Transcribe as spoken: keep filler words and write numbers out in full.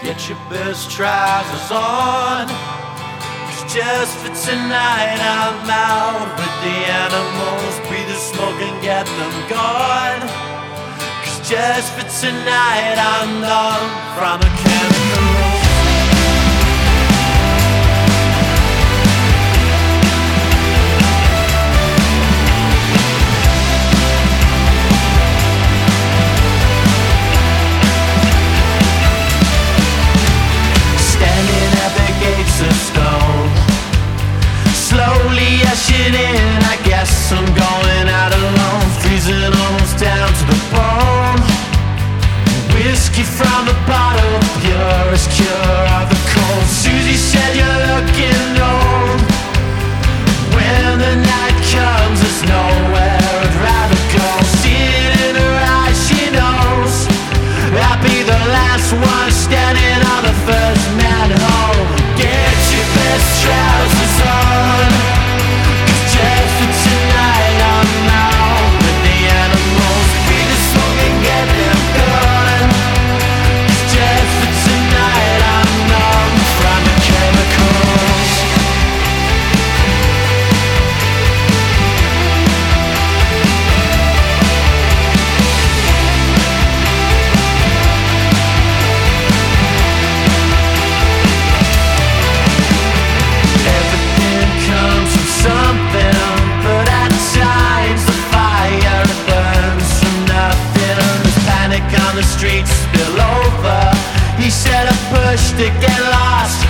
Get your best trousers on, 'cause just for tonight I'm out with the animals. Breathe the smoke and get them gone, 'cause just for tonight I'm numb from the chemicals. Slowly ushing in, I guess I'm going out alone, freezing almost down to the bone. Whiskey from the bottle, purest cure of the cold. Susie said you're looking old. When the night comes, there's nowhere I'd rather go. See it in her eyes, she knows I'll be the last one standing on the first manhole. Get your best trousers on, 'cause just for tonight I'm out with the animals. Breathe the smoke and get them gone, 'cause just for tonight I'm numb from the chemicals. The streets spill over. He said I pushed to get lost.